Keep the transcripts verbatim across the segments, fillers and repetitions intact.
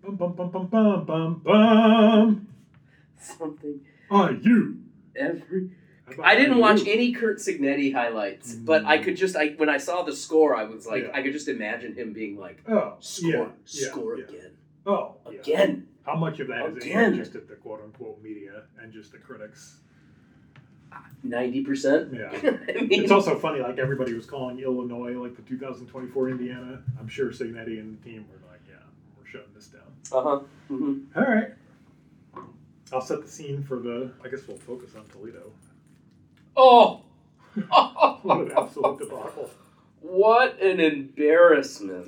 Bum, bum, bum, bum, bum, bum, bum. Something. Are you? Every. I didn't watch any Curt Cignetti highlights, mm. but I could just, I when I saw the score, I was like, yeah. I could just imagine him being like, oh, score, yeah, score yeah, again. Yeah. Oh, again. Yeah. How much of that is again. just at the quote-unquote media and just the critics? ninety percent. Yeah. I mean, it's also funny, like everybody was calling Illinois like the two thousand twenty-four Indiana. I'm sure Cignetti and the team were like, yeah, we're shutting this down. Uh-huh. Mm-hmm. All right. I'll set the scene for the, I guess we'll focus on Toledo. Oh! What an absolute debacle. What an embarrassment.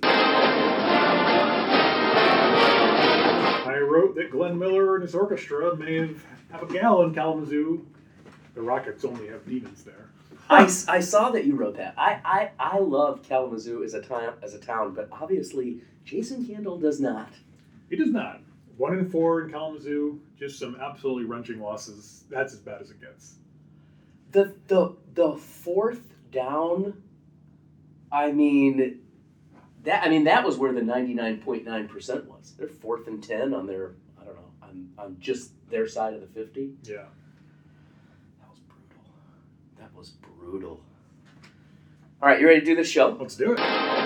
I wrote that Glenn Miller and his orchestra may have, have a gal in Kalamazoo. The Rockets only have demons there. I, I saw that you wrote that. I, I, I love Kalamazoo as a, town, as a town, but obviously Jason Candle does not. He does not. One and four in Kalamazoo, just some absolutely wrenching losses. That's as bad as it gets. The the the fourth down, I mean, that I mean that was where the ninety-nine point nine percent was. They're fourth and ten on their, I don't know, on, on just their side of the fifty. Yeah. That was brutal. That was brutal. All right, you ready to do this show? Let's do it.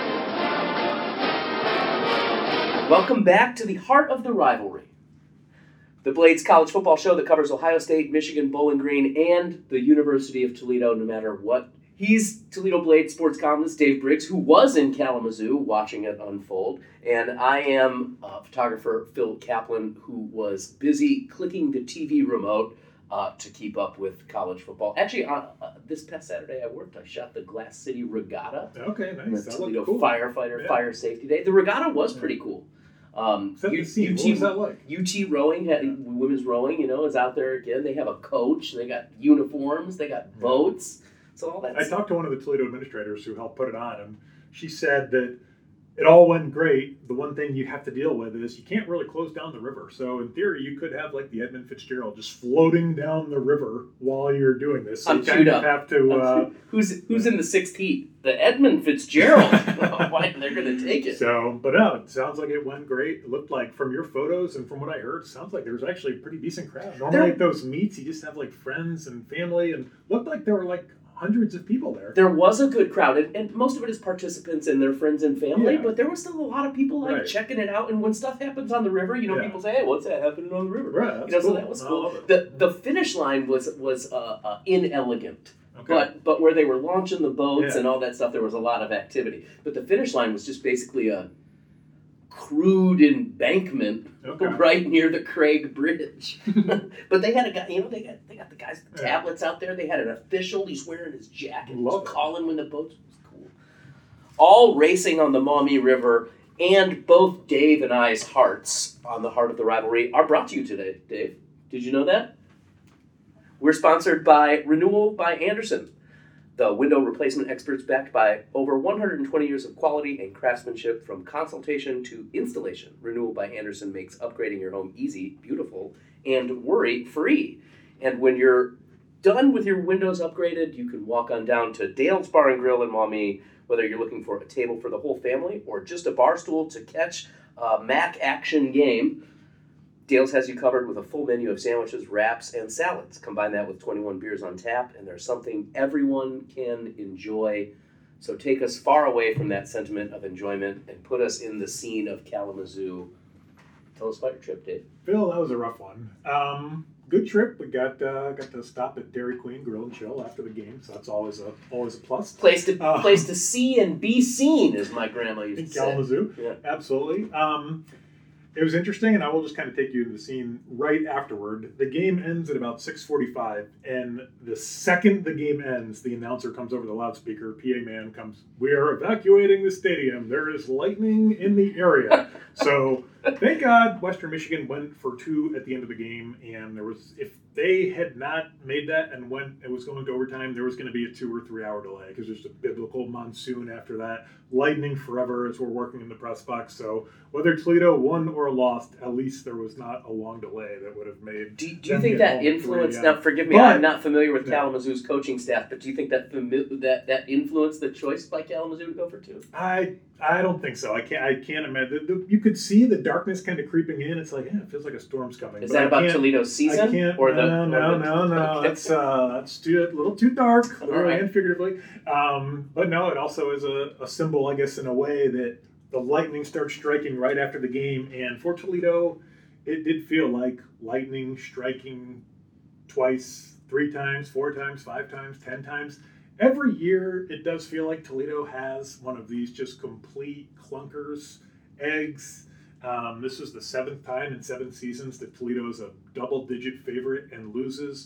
Welcome back to the heart of the rivalry. The Blades college football show that covers Ohio State, Michigan, Bowling Green, and the University of Toledo, no matter what. He's Toledo Blades sports columnist Dave Briggs, who was in Kalamazoo watching it unfold. And I am uh, photographer Phil Kaplan, who was busy clicking the T V remote uh, to keep up with college football. Actually, uh, uh, this past Saturday I worked. I shot the Glass City Regatta. Okay, nice. The Toledo cool. Firefighter yeah. Fire Safety Day. The regatta was pretty cool. Um, U- U- U T, what was that like? U T rowing, had, yeah. women's rowing, you know, is out there again. They have a coach. They got uniforms. They got yeah. boats. So all that. I talked to one of the Toledo administrators who helped put it on, and she said that it all went great. The one thing you have to deal with is you can't really close down the river. So in theory, you could have like the Edmund Fitzgerald just floating down the river while you're doing this. So I'm you kind of have to. Uh, who's who's in the sixth heat? The Edmund Fitzgerald. Why they're going to take it? So, but no, it sounds like it went great. It looked like from your photos and from what I heard, it sounds like there was actually a pretty decent crowd. Normally there, at those meets, you just have like friends and family, and looked like there were like hundreds of people there. There was a good crowd, and, and most of it is participants and their friends and family, yeah. but there was still a lot of people like right. checking it out. And when stuff happens on the river, you know, yeah. people say, "Hey, what's that happening on the river?" Right, you know, cool. so that was cool. The the finish line was was uh, uh, inelegant. Okay. But but where they were launching the boats yeah. and all that stuff, there was a lot of activity. But the finish line was just basically a crude embankment okay. right near the Craig Bridge. But they had a guy, you know, they got they got the guys with the yeah. tablets out there. They had an official. He's wearing his jacket. Love He's calling when the boats was cool. All racing on the Maumee River, and both Dave and I's hearts on the heart of the rivalry are brought to you today. Dave, did you know that? We're sponsored by Renewal by Andersen, the window replacement experts backed by over one hundred twenty years of quality and craftsmanship from consultation to installation. Renewal by Andersen makes upgrading your home easy, beautiful, and worry-free. And when you're done with your windows upgraded, you can walk on down to Dale's Bar and Grill in Maumee, whether you're looking for a table for the whole family or just a bar stool to catch a Mac action game. Dale's has you covered with a full menu of sandwiches, wraps, and salads. Combine that with twenty-one beers on tap, and there's something everyone can enjoy. So take us far away from that sentiment of enjoyment and put us in the scene of Kalamazoo. Tell us about your trip, Dave. Phil, that was a rough one. Um, good trip. We got uh, got to stop at Dairy Queen Grill and Chill after the game, so that's always a always a plus. Place to uh, place to see and be seen, as my grandma used in to Kalamazoo. say. Yeah. Absolutely. Um, It was interesting, and I will just kind of take you to the scene right afterward. The game ends at about six forty-five, and the second the game ends, the announcer comes over the loudspeaker. P A man comes, "We are evacuating the stadium. There is lightning in the area." So thank God Western Michigan went for two at the end of the game, and there was, if they had not made that and went, it was going to overtime, there was going to be a two or three hour delay because there's a biblical monsoon after that. Lightning forever as we're working in the press box. So whether Toledo won or lost, at least there was not a long delay that would have made. Do, do you think that influenced? Three, yeah. Now, forgive me, but, I'm not familiar with yeah. Kalamazoo's coaching staff, but do you think that fami- that that influenced the choice by Kalamazoo to go for two? I I don't think so. I can't. I can't imagine. The, the, you could see the darkness kind of creeping in. It's like, yeah, it feels like a storm's coming. Is but that I about can't- Toledo's season? I can't. Or the, no, or no, the, no, no. okay. That's uh, that's too a little too dark, literally right. and figuratively. Um, but no, it also is a, a symbol, I guess, in a way that the lightning starts striking right after the game. And for Toledo, it did feel like lightning striking twice, three times, four times, five times, ten times. Every year, it does feel like Toledo has one of these just complete clunkers, eggs. Um, this is the seventh time in seven seasons that Toledo is a double-digit favorite and loses.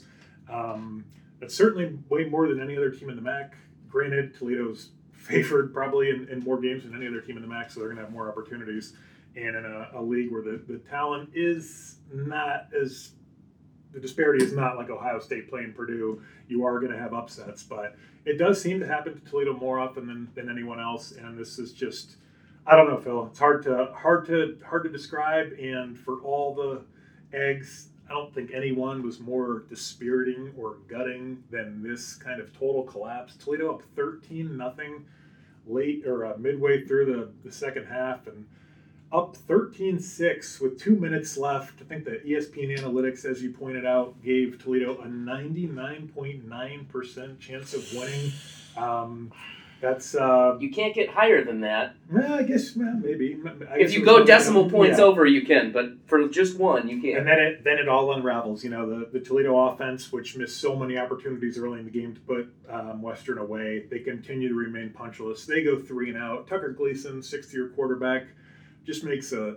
Um, that's certainly way more than any other team in the M A C. Granted, Toledo's favored probably in, in more games than any other team in the M A C, so they're going to have more opportunities. And in a, a league where the, the talent is not as the disparity is not like Ohio State playing Purdue, you are going to have upsets. But it does seem to happen to Toledo more often than, than anyone else. And this is just, I don't know, Phil. It's hard to hard to hard to describe. And for all the eggs, I don't think anyone was more dispiriting or gutting than this kind of total collapse. Toledo up thirteen nothing late or uh, midway through the, the second half, and up thirteen six with two minutes left. I think the E S P N analytics, as you pointed out, gave Toledo a ninety-nine point nine percent chance of winning. Um, that's uh, You can't get higher than that. well, I guess well, maybe. I If guess you it go was- decimal points yeah. over, you can, but for just one, you can't. And then it then it all unravels. You know, the, the Toledo offense, which missed so many opportunities early in the game to put um, Western away, they continue to remain punchless. They go three and out. Tucker Gleason, sixth-year quarterback, just makes a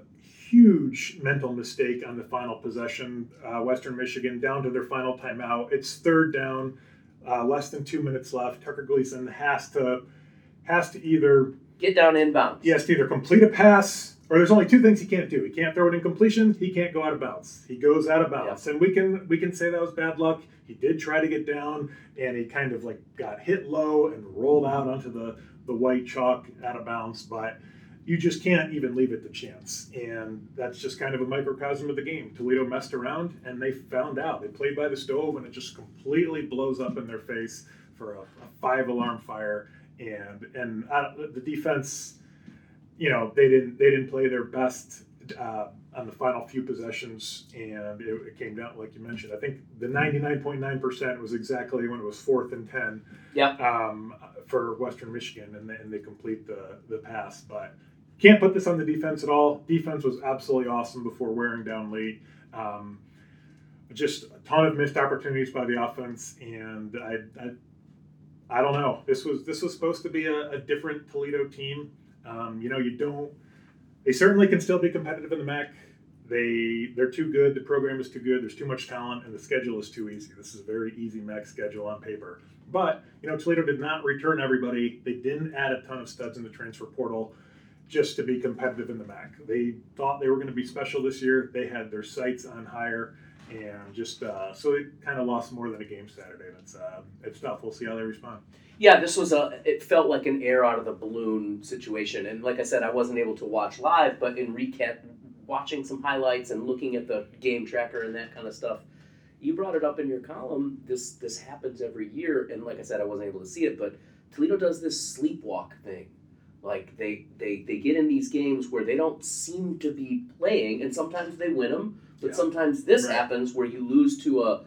huge mental mistake on the final possession. Uh, Western Michigan down to their final timeout. It's third down, uh, less than two minutes left. Tucker Gleason has to has to either Get down inbounds. he has to either complete a pass, or there's only two things he can't do. He can't throw it in completion. He can't go out of bounds. He goes out of bounds, Yeah. and we can we can say that was bad luck. He did try to get down, and he kind of like got hit low and rolled out onto the the white chalk out of bounds. But you just can't even leave it to chance, and that's just kind of a microcosm of the game. Toledo messed around, and they found out. They played by the stove, and it just completely blows up in their face for a, a five alarm fire. And and uh, the defense, you know, they didn't they didn't play their best uh, on the final few possessions, and it, it came down like you mentioned. I think the ninety-nine point nine percent was exactly when it was fourth and ten. Yep. Um, for Western Michigan, and they, and they complete the the pass, but can't put this on the defense at all. Defense was absolutely awesome before wearing down late. Um, just a ton of missed opportunities by the offense, and I. I I don't know. This was this was supposed to be a, a different Toledo team. Um, you know, you don't. They certainly can still be competitive in the M A C. They they're too good. The program is too good. There's too much talent, and the schedule is too easy. This is a very easy M A C schedule on paper. But you know, Toledo did not return everybody. They didn't add a ton of studs in the transfer portal just to be competitive in the M A C. They thought they were going to be special this year. They had their sights on higher. And just uh, so they kind of lost more than a game Saturday. That's uh, it's tough. We'll see how they respond. Yeah, this was a. It felt like an air out of the balloon situation, and like I said, I wasn't able to watch live, but in recap, watching some highlights and looking at the game tracker and that kind of stuff, you brought it up in your column. This this happens every year, and like I said, I wasn't able to see it, but Toledo does this sleepwalk thing. Like they they they get in these games where they don't seem to be playing, and sometimes they win them. But Yeah. sometimes this Right. happens where you lose to a,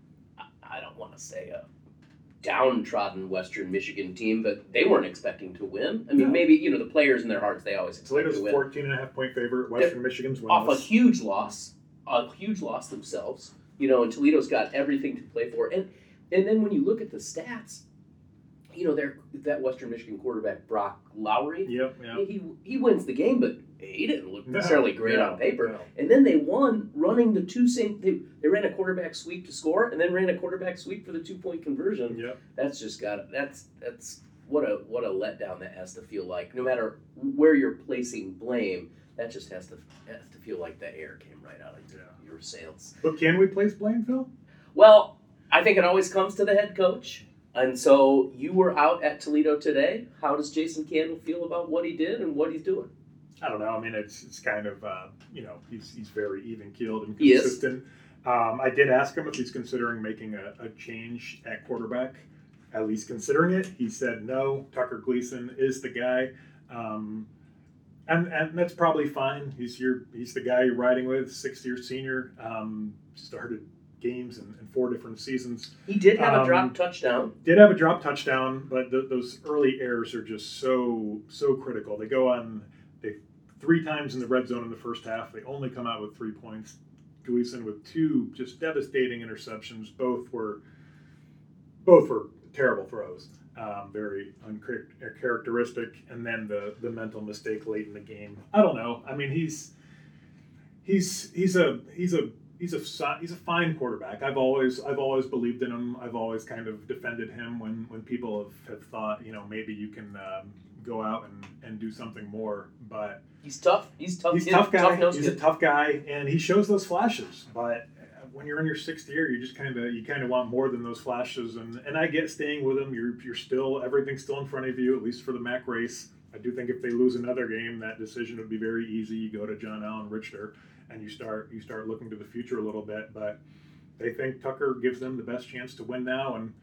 I don't want to say a downtrodden Western Michigan team, but they weren't expecting to win. I mean, No. maybe, you know, the players in their hearts, they always expect Toledo's to a win. fourteen and a half point favorite. Western Michigan's Off a winless. huge loss, a huge loss themselves, you know, and Toledo's got everything to play for. And and then when you look at the stats, you know, they're, that Western Michigan quarterback, Brock Lowry, Yep. Yeah. he he wins the game, but he didn't look No, necessarily great no, on paper. no. And then they won running the two same. They, they ran a quarterback sweep to score, and then ran a quarterback sweep for the two point conversion. Yep. That's just got that's that's what a what a letdown that has to feel like. No matter where you're placing blame, that just has to has to feel like the air came right out of your, Yeah. your sails. But can we place blame, Phil? Well, I think it always comes to the head coach. And so you were out at Toledo today. How does Jason Candle feel about what he did and what he's doing? I don't know. I mean, it's it's kind of, uh, you know, he's he's very even-keeled and He is. consistent. Um, I did ask him if he's considering making a, a change at quarterback, at least considering it. He said no. Tucker Gleason is the guy. Um, and and that's probably fine. He's your he's the guy you're riding with, sixth-year senior, um, started games in, in four different seasons. He did have Um, a drop touchdown. Did have a drop touchdown, but th- those early errors are just so so critical. They go on they three times in the red zone in the first half. They only come out with three points. Gleason with two just devastating interceptions. Both were both were terrible throws, um, very uncharacteristic. And then the the mental mistake late in the game. I don't know. I mean, he's he's he's a he's a he's a he's a fine quarterback. I've always I've always believed in him. I've always kind of defended him when when people have, have thought, you know, maybe you can um, go out and, and do something more. But He's tough. He's tough. he's a kid. tough guy. Tough-nosed He's a kid. tough guy, and he shows those flashes. But when you're in your sixth year, you just kind of you kind of want more than those flashes. And and I get staying with him. You're you're still everything's still in front of you, at least for the M A C race. I do think if they lose another game, that decision would be very easy. You go to John Allen Richter, and you start you start looking to the future a little bit. But they think Tucker gives them the best chance to win now, and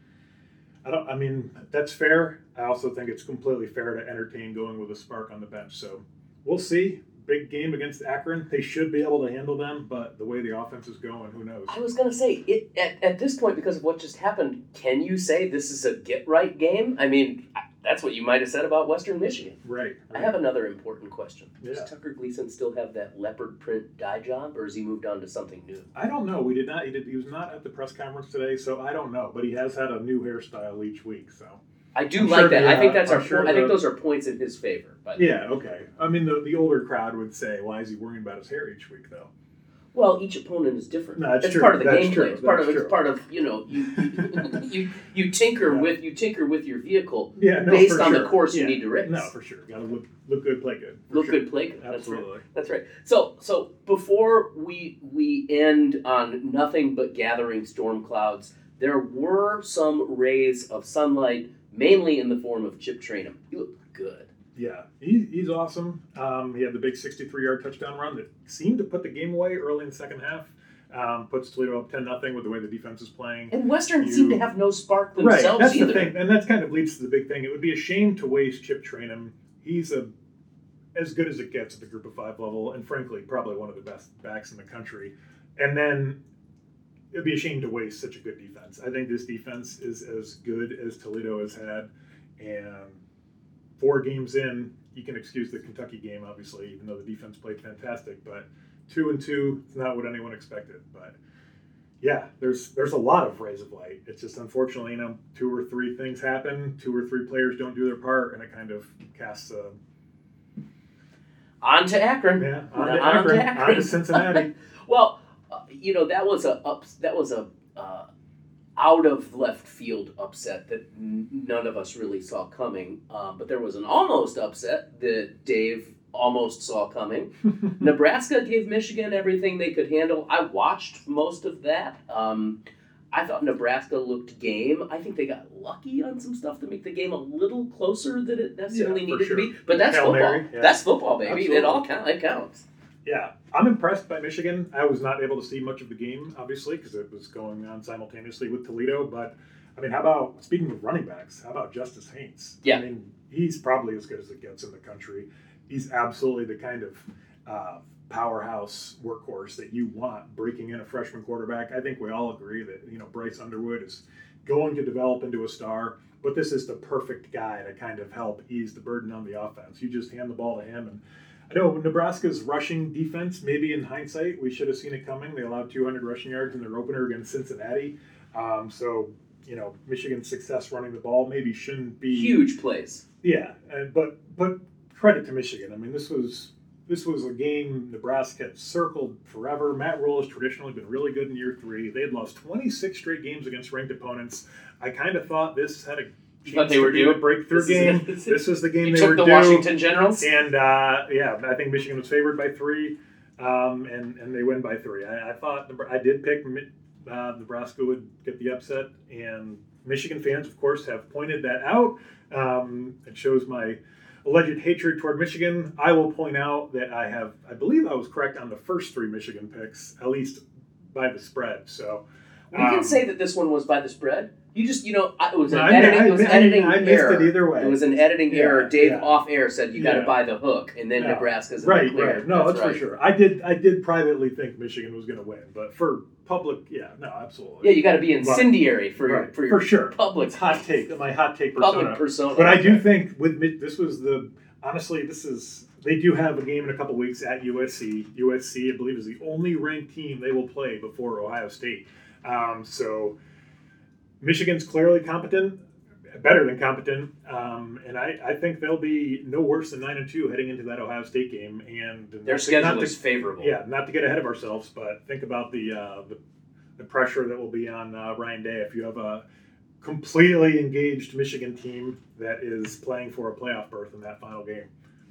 I don't. I mean, that's fair. I also think it's completely fair to entertain going with a spark on the bench. So we'll see. Big game against Akron. They should be able to handle them, but the way the offense is going, who knows? I was going to say, it at, at this point, because of what just happened, can you say this is a get-right game? I mean, I- that's what you might have said about Western Michigan. Right. I have another important question. Yeah. Does Tucker Gleason still have that leopard print dye job, or has he moved on to something new? I don't know. We did not. He did. He was not at the press conference today, so I don't know. But he has had a new hairstyle each week. So I do I'm like sure that. the, I think uh, that's I'm our. sure I think the- those are points in his favor. But yeah, okay. I mean, the the older crowd would say, "Why is he worrying about his hair each week, though?" well, each opponent is different. No, that's it's true. part of the That's gameplay. true. It's part of. That's It's true. part of. You know, you you you, you tinker Yeah. with you tinker with your vehicle Yeah, no, based for on sure. the course you Yeah. need to race. No, for sure. Got to look look good, play good. For Look sure. good, play good. That's right. Absolutely. That's right. So, so before we we end on nothing but gathering storm clouds, there were some rays of sunlight, mainly in the form of Chip Trainum. He looked good. Yeah, he, he's awesome. Um, he had the big sixty-three yard touchdown run that seemed to put the game away early in the second half. Um, puts Toledo up ten nothing with the way the defense is playing. And Western You- seemed to have no spark Right, themselves that's either. the thing, and that kind of leads to the big thing. It would be a shame to waste Chip Trainum. He's a as good as it gets at the Group of Five level, and frankly, probably one of the best backs in the country. And then it'd be a shame to waste such a good defense. I think this defense is as good as Toledo has had, and four games in, you can excuse the Kentucky game, obviously, even though the defense played fantastic. But two and two, it's not what anyone expected. But yeah, there's there's a lot of rays of light. It's just unfortunately, you know, two or three things happen, two or three players don't do their part, and it kind of casts a On to Akron. yeah on to On to Akron, Akron. on to Cincinnati. Well, uh, you know that was a up, that was a uh, out of left field upset that n- none of us really saw coming. Um, but there was an almost upset that Dave almost saw coming. Nebraska gave Michigan everything they could handle. I watched most of that. Um, I thought Nebraska looked game. I think they got lucky on some stuff to make the game a little closer than it necessarily Yeah, for needed sure. to be. But that's Hail football. Mary, yeah. That's football, baby. Absolutely. It all count. It counts. Yeah, I'm impressed by Michigan. I was not able to see much of the game, obviously, because it was going on simultaneously with Toledo. But, I mean, how about, speaking of running backs, how about Justice Haynes? Yeah. I mean, he's probably as good as it gets in the country. He's absolutely the kind of uh, powerhouse workhorse that you want breaking in a freshman quarterback. I think we all agree that, you know, Bryce Underwood is going to develop into a star, but this is the perfect guy to kind of help ease the burden on the offense. You just hand the ball to him, and I know Nebraska's rushing defense, maybe in hindsight, we should have seen it coming. They allowed two hundred rushing yards in their opener against Cincinnati. Um, so, you know, Michigan's success running the ball maybe shouldn't be Huge plays. Yeah, and, but but credit to Michigan. I mean, this was this was a game Nebraska had circled forever. Matt Rule has traditionally been really good in year three. They had lost twenty-six straight games against ranked opponents. I kind of thought this had a You thought they chance were to be due? a breakthrough This game. is- This was the game You they took were the due. Washington Generals. And uh, yeah, I think Michigan was favored by three, um, and and they win by three. I, I thought Nebra- I did pick Mi- uh, Nebraska would get the upset, and Michigan fans, of course, have pointed that out. Um, it shows my alleged hatred toward Michigan. I will point out that I have, I believe I was correct on the first three Michigan picks, at least by the spread. So we can um, say that this one was by the spread. You just, you know, it was an I, editing. I, It was I, an editing I, I missed error. it either way. It was an editing Yeah, error. Dave yeah. off air said you got to Yeah. buy the hook, and then Yeah. Nebraska's in right, the clear. right. No, that's, right. for sure. I did, I did privately think Michigan was going to win, but for public, yeah, no, absolutely. Yeah, you got to be incendiary for your Right, for your for sure. public It's hot take, my hot take persona. public persona. But I do think with Mi- this was the honestly, this is they do have a game in a couple weeks at U S C. U S C, I believe, is the only ranked team they will play before Ohio State. Um, so Michigan's clearly competent, better than competent, um, and I, I think they'll be no worse than nine and two heading into that Ohio State game. And Their not to- schedule not to- is favorable. Yeah, not to get ahead of ourselves, but think about the uh, the, the pressure that will be on uh, Ryan Day if you have a completely engaged Michigan team that is playing for a playoff berth in that final game.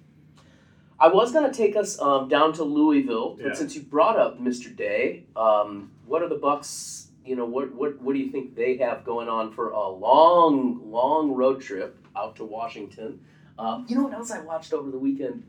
I was going to take us um, down to Louisville, but Yeah. since you brought up Mister Day, um, what are the Bucks? You know, what what what do you think they have going on for a long, long road trip out to Washington? Um, you know what else I watched over the weekend?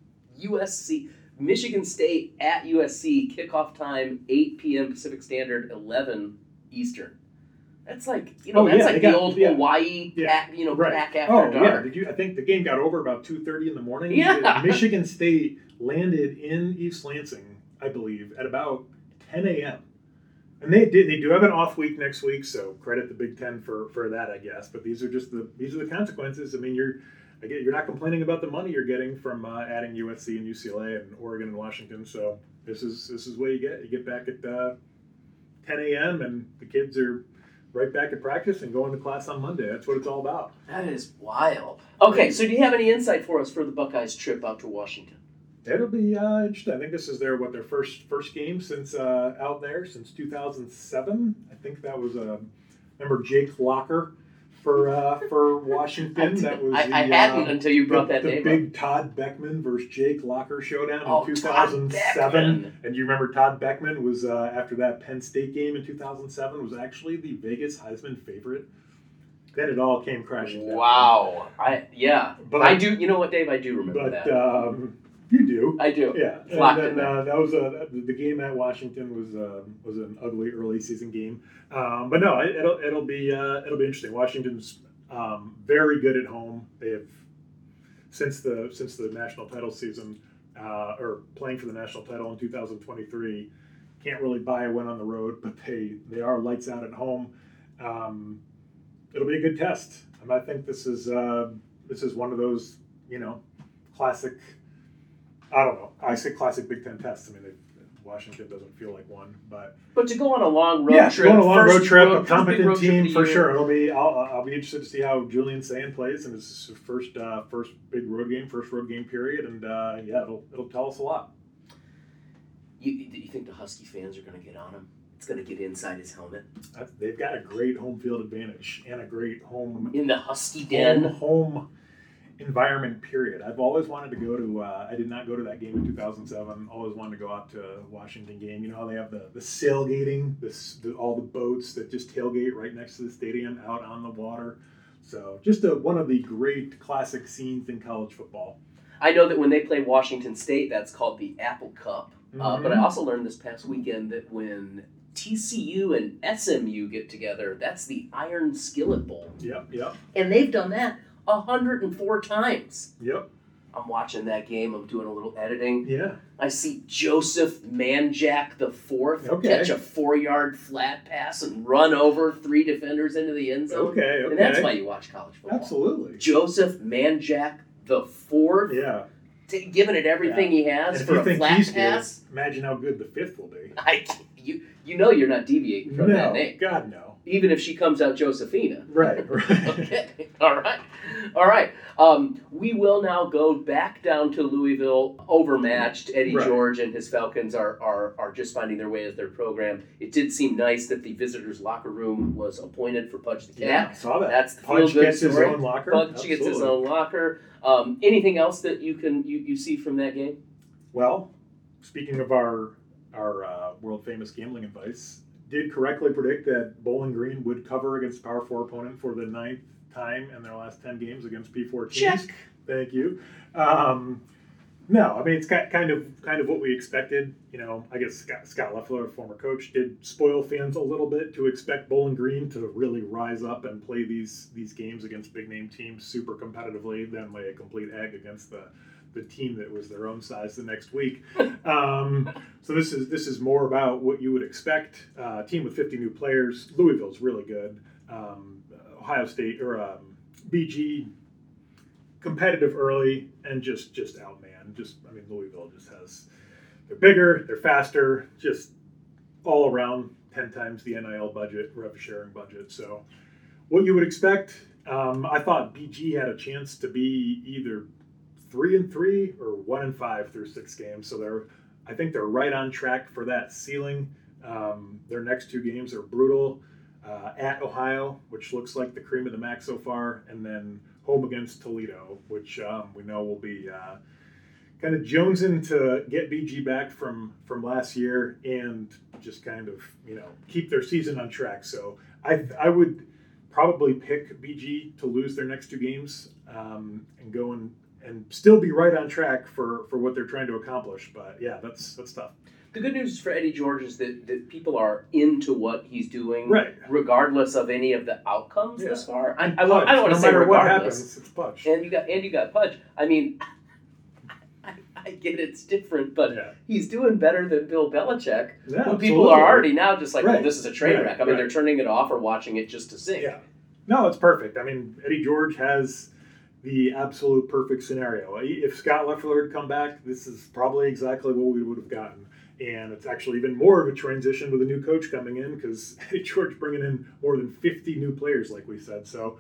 U S C, Michigan State at U S C, kickoff time eight p.m. Pacific Standard, eleven Eastern. That's like, you know, Oh, that's yeah, like they the got- old yeah. Hawaii, Yeah. pack, you know, Right. pack after Oh dark. yeah, did you? I think the game got over about two thirty in the morning. Yeah. Michigan State landed in East Lansing, I believe, at about ten a.m. And they did. They do have an off week next week, so credit the Big Ten for, for that, I guess. But these are just the these are the consequences. I mean, you're I get you're not complaining about the money you're getting from uh, adding U S C and U C L A and Oregon and Washington. So this is this is what you get. You get back at uh, ten a.m. and the kids are right back at practice and going to class on Monday. That's what it's all about. That is wild. Okay, so do you have any insight for us for the Buckeyes trip out to Washington? It'll be uh, interesting. I think this is their what their first first game since uh, out there since two thousand seven. I think that was a uh, remember Jake Locker for uh, for Washington. I, that was I, the, I hadn't uh, until you brought the, that the name big up. Todd Beckman versus Jake Locker showdown Oh, in two Todd thousand seven. Beckman. And you remember Todd Beckman was uh, after that Penn State game in two thousand seven was actually the Vegas Heisman favorite. Then it all came crashing down. Wow. I yeah. But- I do. You know what, Dave? I do remember But that. um, you do. I do. Yeah, Locked and in then there. uh, that was a the game at Washington was uh, was an ugly early season game, um, but no, it, it'll it'll be uh, it'll be interesting. Washington's um, very good at home. They have since the since the national title season uh, or playing for the national title in two thousand twenty-three. Can't really buy a win on the road, but they they are lights out at home. Um, it'll be a good test. And I think this is uh, this is one of those you know classic. I don't know. I say classic Big Ten tests. I mean, it, Washington doesn't feel like one, but But to go on a long road yeah, trip, going on a long first road trip, road- a first big competent road trip of team the for year. sure. It'll be. I'll, I'll be interested to see how Julian Sand plays, and this is his first uh, first big road game, first road game period, and uh, yeah, it'll it'll tell us a lot. You, you think the Husky fans are going to get on him? It's going to get inside his helmet That's, they've got a great home field advantage and a great home in the Husky home, den. home environment. Period. I've always wanted to go to. Uh, I did not go to that game in two thousand seven. Always wanted to go out to a Washington game. You know how they have the the sailgating, this the, all the boats that just tailgate right next to the stadium out on the water. So just a, one of the great classic scenes in college football. I know that when they play Washington State, that's called the Apple Cup. Uh, but I Mhm. also learned this past weekend that when T C U and S M U get together, that's the Iron Skillet Bowl. Yep, yep, And they've done that one hundred four times. yep, I'm watching that game. I'm doing a little editing. yeah. I see Joseph Manjack the fourth Okay. catch a four-yard flat pass and run over three defenders into the end zone. Okay, okay. And that's why you watch college football. Absolutely. Joseph Manjack the fourth, Yeah. t- giving it everything he has And if for you a think flat he's pass. good, imagine how good the fifth will be. I, you, you know you're not deviating from No, that name. God no. Even if she comes out Josephina. Right, right. Okay. All right. All right. Um, we will now go back down to Louisville, overmatched. Eddie Right. George and his Falcons are, are are just finding their way as their program. It did seem nice that the visitors' locker room was appointed for Pudge the Cat. Yeah, I saw that. That's the Punch feel-good gets his story. own locker. Pudge gets his Absolutely. own locker. Um, anything else that you can you, you see from that game? Well, speaking of our our uh, world famous gambling advice, did correctly predict that Bowling Green would cover against a Power Four opponent for the ninth time in their last ten games against P fourteen. Check. Thank you. Um, no, I mean it's got kind of kind of what we expected. You know, I guess Scott, Scott Leffler, former coach, did spoil fans a little bit to expect Bowling Green to really rise up and play these these games against big name teams super competitively, then lay a complete egg against the the team that was their own size the next week. Um, so this is this is more about what you would expect. Uh, a team with fifty new players. Louisville's really good. Um, Ohio State or um, B G competitive early and just just outman. Just I mean Louisville just has they're bigger, they're faster, just all around ten times the N I L budget, rev sharing budget. So what you would expect. Um, I thought B G had a chance to be either three and three or one and five through six games. So they're, I think they're right on track for that ceiling. Um, their next two games are brutal uh, at Ohio, which looks like the cream of the M A C so far, and then home against Toledo, which um, we know will be uh, kind of jonesing to get B G back from from last year and just kind of you know keep their season on track. So I I would probably pick B G to lose their next two games um, and go and. and still be right on track for, for what they're trying to accomplish. But yeah, that's that's tough. The good news for Eddie George is that, that people are into what he's doing, right, regardless of any of the outcomes yeah. thus far. I, I, I Pudge. don't want no to say matter regardless. what happens, it's Pudge. And you got and you got Pudge. I mean, I, I get it's different, but yeah. he's doing better than Bill Belichick. Yeah, who people are already now just like, right. well, this is a train right. wreck. I mean, right. they're turning it off or watching it just to sing. Yeah, no, it's perfect. I mean, Eddie George has the absolute perfect scenario. If Scott Leffler had come back, this is probably exactly what we would have gotten. And it's actually even more of a transition with a new coach coming in because Eddie George bringing in more than fifty new players, like we said. So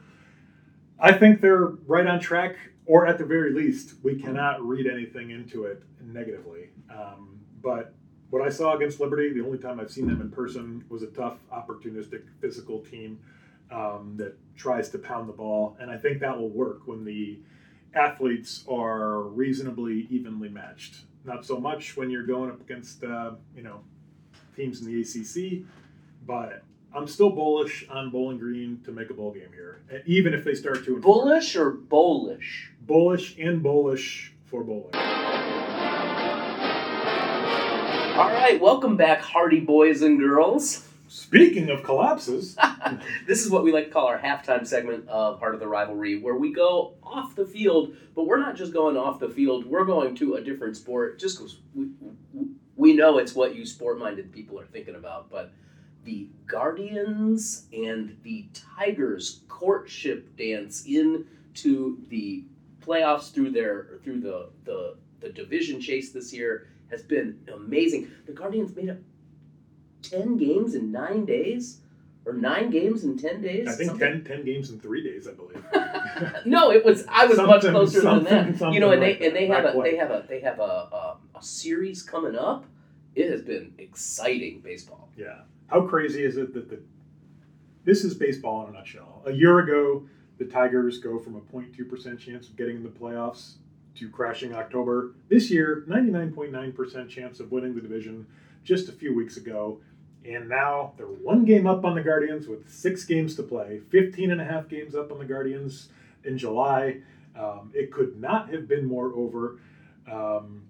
I think they're right on track, or at the very least, we cannot read anything into it negatively. Um, but what I saw against Liberty, the only time I've seen them in person, was a tough, opportunistic, physical team Um, that tries to pound the ball, and I think that will work when the athletes are reasonably evenly matched. Not so much when you're going up against uh, you know teams in the A C C, but I'm still bullish on Bowling Green to make a bowl game here, even if they start to bullish or bullish, bullish and bullish for bowling. All right, welcome back, hardy boys and girls. Speaking of collapses, this is what we like to call our halftime segment of Heart of the Rivalry, where we go off the field, but we're not just going off the field, we're going to a different sport, just because we, we know it's what you sport-minded people are thinking about, but the Guardians and the Tigers courtship dance into the playoffs through their through the, the, the division chase this year has been amazing. The Guardians made it ten games in nine days? Or nine games in ten days? I think ten, ten games in three days, I believe. No, it was I was much closer than that. You know, and they like and they that. have Not a they quite. have a they have a, a a series coming up. It has been exciting baseball. Yeah. How crazy is it that the this is baseball in a nutshell. A year ago, the Tigers go from a zero point two percent chance of getting in the playoffs to crashing October. This year, ninety-nine point nine percent chance of winning the division just a few weeks ago. And now they're one game up on the Guardians with six games to play, fifteen and a half games up on the Guardians in July. Um, it could not have been more over. Um,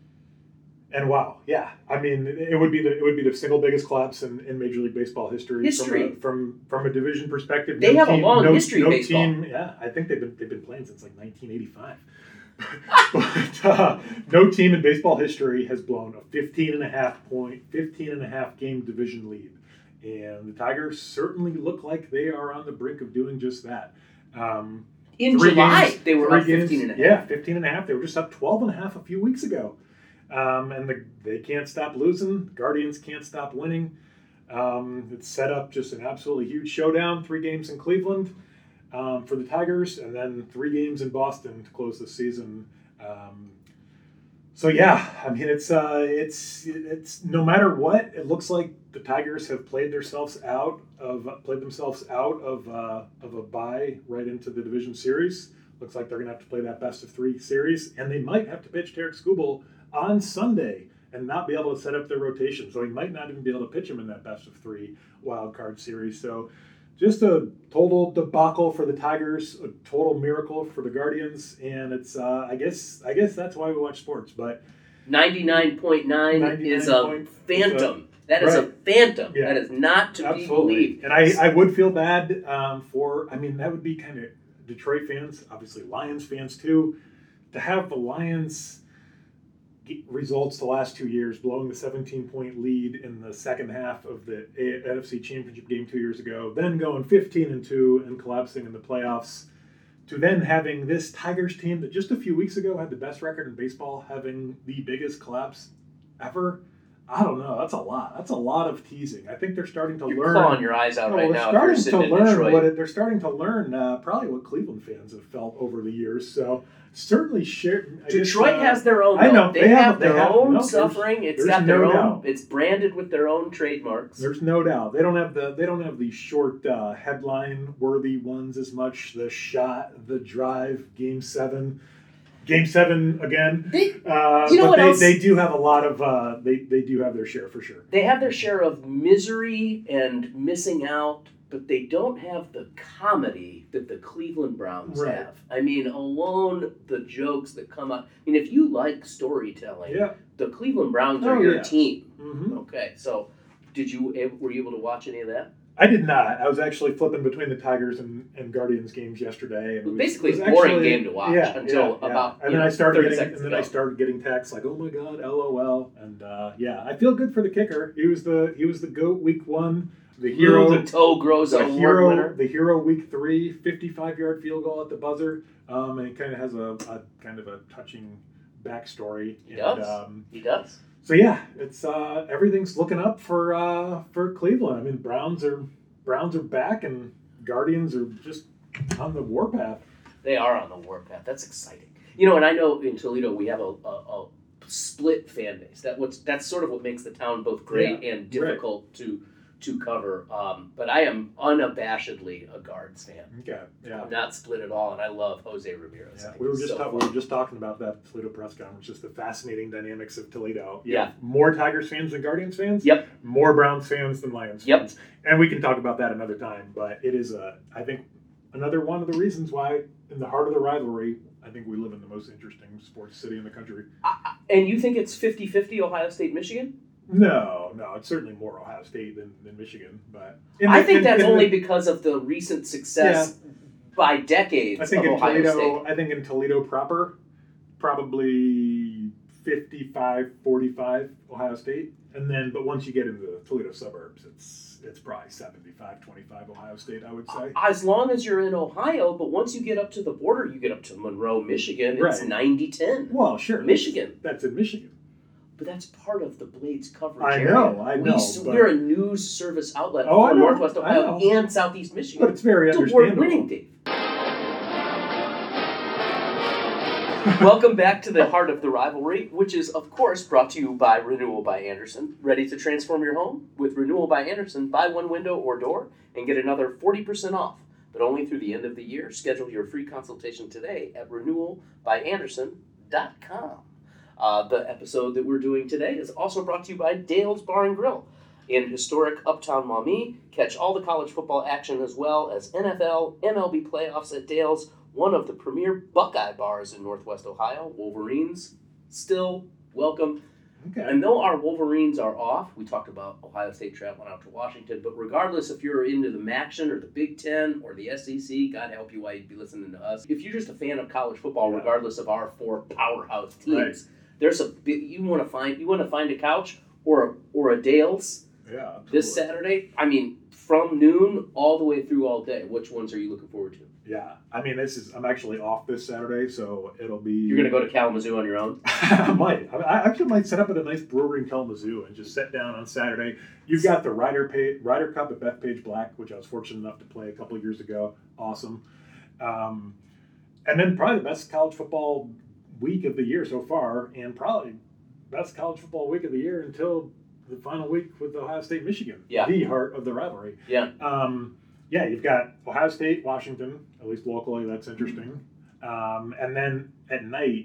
and wow, yeah, I mean, it would be the it would be the single biggest collapse in, in Major League Baseball history. History. From a, from, from a division perspective. They no have team, a long no, history no in baseball. Team, yeah, I think they've been they've been playing since like nineteen eighty-five. But uh, no team in baseball history has blown a fifteen and a half point, fifteen and a half game division lead. And the Tigers certainly look like they are on the brink of doing just that. Um, in July, games, they were up games, fifteen and a half. Yeah, fifteen and a half. They were just up twelve and a half a few weeks ago. Um, and the, they can't stop losing. Guardians can't stop winning. Um, it's set up just an absolutely huge showdown. Three games in Cleveland um, for the Tigers, and then three games in Boston to close the season. Um, so yeah, I mean it's uh, it's it's no matter what, it looks like the Tigers have played themselves out of played themselves out of uh, of a bye right into the division series. Looks like they're gonna have to play that best of three series, and they might have to pitch Tarik Skubal on Sunday and not be able to set up their rotation. So he might not even be able to pitch him in that best of three wild card series. So just a total debacle for the Tigers, a total miracle for the Guardians, and it's uh, I guess I guess that's why we watch sports. But ninety-nine point nine is a phantom. That is right. a phantom. Yeah. That is not to Absolutely. be believed. And I, I would feel bad um, for, I mean, that would be kind of Detroit fans, obviously Lions fans too, to have the Lions get results the last two years, blowing the seventeen-point lead in the second half of the N F C Championship game two years ago, then going fifteen and two and collapsing in the playoffs, to then having this Tigers team that just a few weeks ago had the best record in baseball, having the biggest collapse ever. I don't know. That's a lot. That's a lot of teasing. I think they're starting to you're learn. Clawing your eyes out no, right they're now. Starting if you're to sitting learn in Detroit. what it, they're starting to learn uh, probably what Cleveland fans have felt over the years. So certainly, share. Detroit uh, has their own. I know they, they have, have their they have, own no, suffering. there's, It's there's got their no own. doubt. It's branded with their own trademarks. There's no doubt they don't have the they don't have the short uh, headline worthy ones as much. The shot, the drive, game seven. Game seven again. They, uh, you know but what they, else? they do have a lot of uh, they they do have their share for sure. They have their share of misery and missing out, but they don't have the comedy that the Cleveland Browns Right. have. I mean, alone the jokes that come out. I mean, if you like storytelling, Yeah. the Cleveland Browns are Oh, your yeah. team. Mm-hmm. Okay, so did you were you able to watch any of that? I did not. I was actually flipping between the Tigers and, and Guardians games yesterday. And It was it was, basically it was a boring actually- game to watch yeah, until yeah, yeah. about And you then know, I started thirty getting seconds and then ago. I started getting texts like, "Oh my God, LOL!" And uh, yeah, I feel good for the kicker. He was the he was the GOAT week one, the hero, Lou, the toe grows the award hero, winner. the hero week three, fifty-five yard field goal at the buzzer. Um, and it kind of has a, a kind of a touching backstory. He and, does. Um, He does. So yeah, it's uh, everything's looking up for uh, for Cleveland. I mean, Browns are Browns are back, and Guardians are just on the warpath. They are on the warpath. That's exciting. You know, and I know in Toledo we have a, a, a split fan base. That what's that's sort of what makes the town both great Yeah, and difficult to to cover. Um, but I am unabashedly a Guards fan. Okay, yeah. I'm not split at all, and I love Jose Ramirez. I Yeah, think we were he's just so talk, we fun. were just talking about that at the Toledo press conference, just the fascinating dynamics of Toledo. You Yeah. have more Tigers fans than Guardians fans. Yep. More Browns fans than Lions Yep. fans. And we can talk about that another time. But it is a, I think, another one of the reasons why, in the heart of the rivalry, I think we live in the most interesting sports city in the country. And you think it's fifty-fifty Ohio State, Michigan? No, no, it's certainly more Ohio State than, than Michigan. But in I the- think in- that's in the- only because of the recent success by decades I think of in Ohio Toledo, State. I think in Toledo proper, probably fifty-five forty-five Ohio State, and then but once you get into the Toledo suburbs, it's it's probably seventy-five twenty-five Ohio State, I would say. As long as you're in Ohio, but once you get up to the border, you get up to Monroe, Michigan, it's Right. ninety ten. Well, sure, Michigan. That's in Michigan. But that's part of the Blades coverage I area. know, I We, know, s- but- we're a news service outlet Oh, I for know, Northwest I Ohio know. and Southeast Michigan. But it's very It's understandable. award-winning, Dave. Welcome back to the heart of the rivalry, which is, of course, brought to you by Renewal by Anderson. Ready to transform your home? With Renewal by Anderson, buy one window or door and get another forty percent off, but only through the end of the year. Schedule your free consultation today at renewal by anderson dot com. Uh, the episode that we're doing today is also brought to you by Dale's Bar and Grill in historic Uptown Maumee. Catch all the college football action as well as N F L, M L B playoffs at Dale's, one of the premier Buckeye bars in Northwest Ohio. Wolverines still welcome. Okay. And though our Wolverines are off, we talked about Ohio State traveling out to Washington, but regardless if you're into the MACtion or the Big Ten or the S E C, God help you why you'd be listening to us. If you're just a fan of college football, Yeah. regardless of our four powerhouse teams, Right. there's a bit, you want to find you want to find a couch or a, or a Dale's Yeah. Absolutely. this Saturday. I mean, from noon all the way through all day. Which ones are you looking forward to? Yeah. I mean, this is I'm actually off this Saturday, so it'll be. You're gonna go to Kalamazoo on your own. I might. I I actually might set up at a nice brewery in Kalamazoo and just sit down on Saturday. You've got the Ryder pa- Ryder Cup at Bethpage Black, which I was fortunate enough to play a couple of years ago. Awesome. Um, and then probably the best college football week of the year so far, and probably best college football week of the year until the final week with Ohio State, Michigan. Yeah. The heart of the rivalry. Yeah. Um, yeah, you've got Ohio State, Washington, at least locally, that's interesting. Um, and then at night,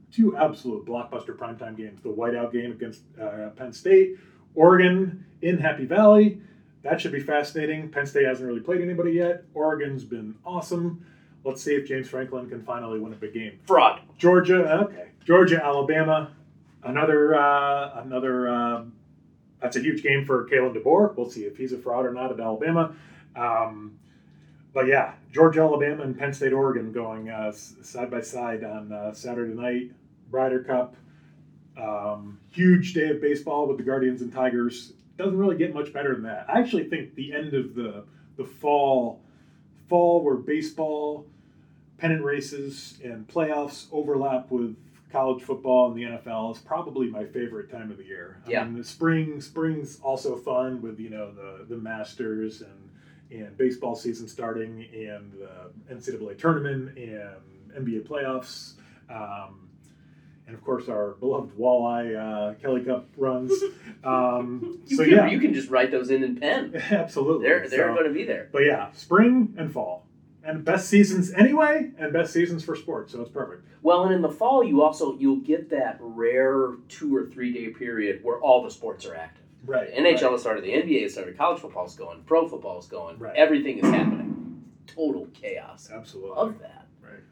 two absolute blockbuster primetime games. The whiteout game against uh, Penn State, Oregon in Happy Valley. That should be fascinating. Penn State hasn't really played anybody yet. Oregon's been awesome. Let's see if James Franklin can finally win a big game. Fraud. Georgia, okay. Georgia, Alabama, another, uh, another. Uh, that's a huge game for Kalen DeBoer. We'll see if he's a fraud or not at Alabama. Um, but yeah, Georgia, Alabama, and Penn State, Oregon going uh, side by side on uh, Saturday night. Ryder Cup. Um, huge day of baseball with the Guardians and Tigers. Doesn't really get much better than that. I actually think the end of the the fall, fall where baseball, pennant races, and playoffs overlap with college football and the N F L is probably my favorite time of the year. I Yeah. mean, the spring, spring's also fun with, you know, the, the Masters and, and baseball season starting and the N C double A tournament and N B A playoffs. Um, and of course our beloved walleye uh, Kelly Cup runs. Um, You, so can, yeah, you can just write those in in pen. absolutely. They're, they're So- going to be there. but yeah, spring and fall. And best seasons anyway, and best seasons for sports, so it's perfect. Well, and in the fall, you also, you'll get that rare two or three day period where all the sports are active. Right. The N H L right. has started, the N B A has started, college football's going, pro football's going, Right. everything is happening. Total chaos. Absolutely. Love that. Right.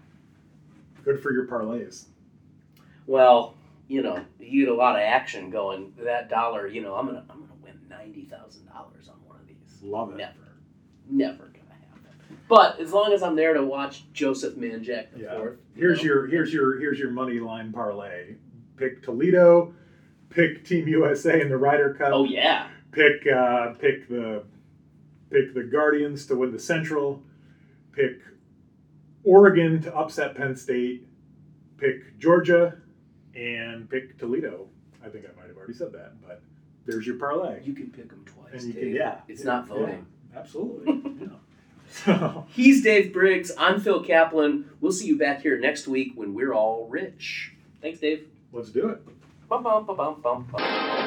Good for your parlays. Well, you know, you get a lot of action going. That dollar, you know, I'm gonna, I'm gonna win ninety thousand dollars on one of these. Love it. Never, never gonna happen. But as long as I'm there to watch Joseph Manjack the Yeah. fourth. you Here's know. your here's your here's your money line parlay. Pick Toledo, pick Team U S A in the Ryder Cup. Oh yeah. Pick uh, pick the pick the Guardians to win the Central. Pick Oregon to upset Penn State. Pick Georgia, and pick Toledo. I think I might have already said that, but there's your parlay. You can pick them twice. And you Dave. can, yeah, It's yeah, not voting. yeah, absolutely. yeah. So, He's Dave Briggs. I'm Phil Kaplan. We'll see you back here next week when we're all rich. Thanks, Dave. let's do it. Bum, bum, bum, bum, bum, bum.